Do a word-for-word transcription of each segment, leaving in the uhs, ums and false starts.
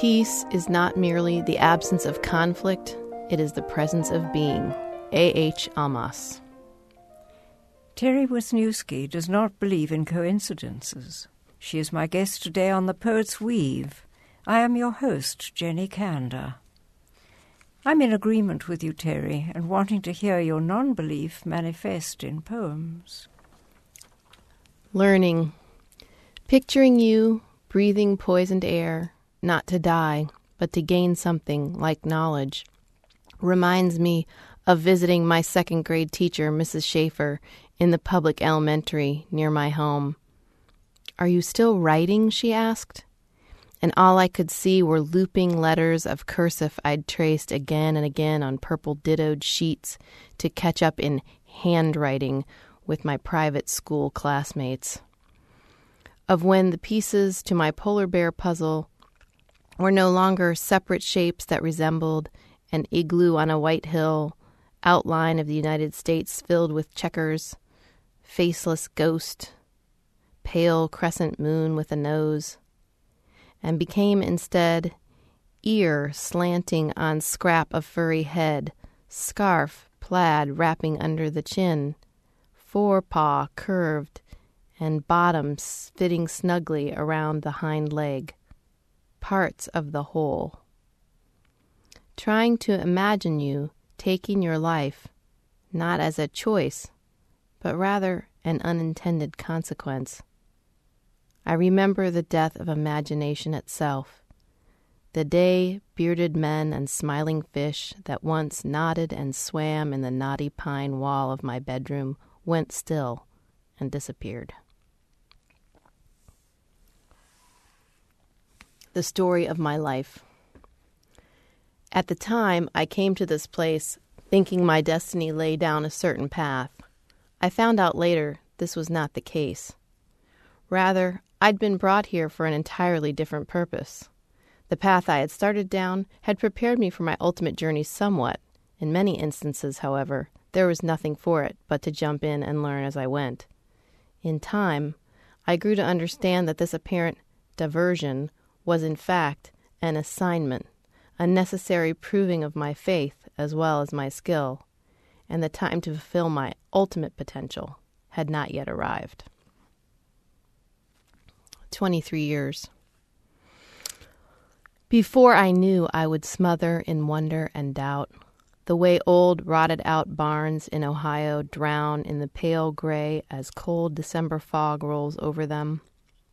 Peace is not merely the absence of conflict, it is the presence of being. A H. Almaas. Terry Wisniewski does not believe in coincidences. She is my guest today on The Poet's Weave. I am your host, Jenny Kander. I'm in agreement with you, Terry, and wanting to hear your non-belief manifest in poems. Learning. Picturing you, breathing poisoned air, not to die, but to gain something like knowledge, reminds me of visiting my second grade teacher, Missus Schaefer, in the public elementary near my home. "Are you still writing?" she asked. And all I could see were looping letters of cursive I'd traced again and again on purple dittoed sheets to catch up in handwriting with my private school classmates. Of when the pieces to my polar bear puzzle were no longer separate shapes that resembled an igloo on a white hill, outline of the United States filled with checkers, faceless ghost, pale crescent moon with a nose, and became instead ear slanting on scrap of furry head, scarf plaid wrapping under the chin, forepaw curved, and bottom fitting snugly around the hind leg, parts of the whole. Trying to imagine you taking your life, not as a choice, but rather an unintended consequence. I remember the death of imagination itself, the day bearded men and smiling fish that once nodded and swam in the knotty pine wall of my bedroom went still and disappeared. The story of my life. At the time, I came to this place thinking my destiny lay down a certain path. I found out later this was not the case. Rather, I'd been brought here for an entirely different purpose. The path I had started down had prepared me for my ultimate journey somewhat. In many instances, however, there was nothing for it but to jump in and learn as I went. In time, I grew to understand that this apparent diversion was in fact an assignment, a necessary proving of my faith as well as my skill, and the time to fulfill my ultimate potential had not yet arrived. Twenty-three years. Before I knew I would smother in wonder and doubt, the way old rotted-out barns in Ohio drown in the pale gray as cold December fog rolls over them.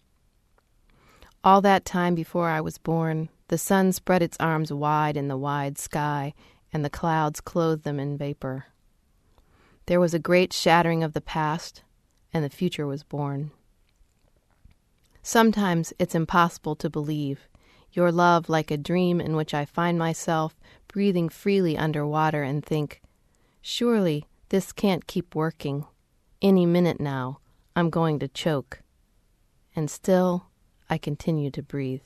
All that time before I was born, the sun spread its arms wide in the wide sky, and the clouds clothed them in vapor. There was a great shattering of the past, and the future was born. Sometimes it's impossible to believe, your love like a dream in which I find myself breathing freely underwater and think, surely this can't keep working. Any minute now, I'm going to choke. And still, I continue to breathe.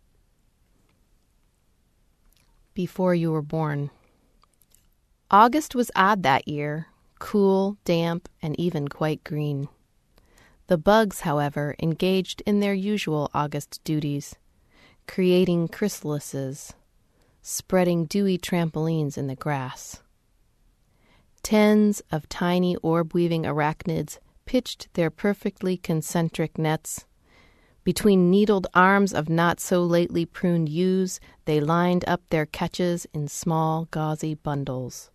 Before you were born. August was odd that year, cool, damp, and even quite green. The bugs, however, engaged in their usual August duties, creating chrysalises, spreading dewy trampolines in the grass. Tens of tiny orb-weaving arachnids pitched their perfectly concentric nets. Between needled arms of not-so-lately pruned yews, they lined up their catches in small, gauzy bundles.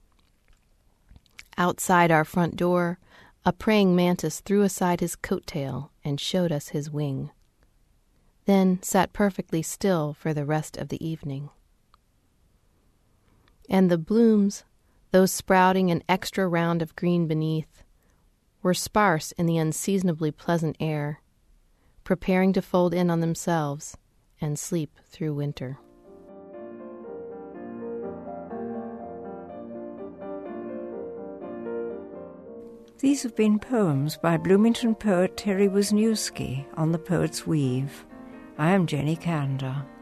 Outside our front door, a praying mantis threw aside his coat-tail and showed us his wing, then sat perfectly still for the rest of the evening. And the blooms, though sprouting an extra round of green beneath, were sparse in the unseasonably pleasant air, preparing to fold in on themselves and sleep through winter. These have been poems by Bloomington poet Terry Wisniewski on The Poet's Weave. I am Jenny Kander.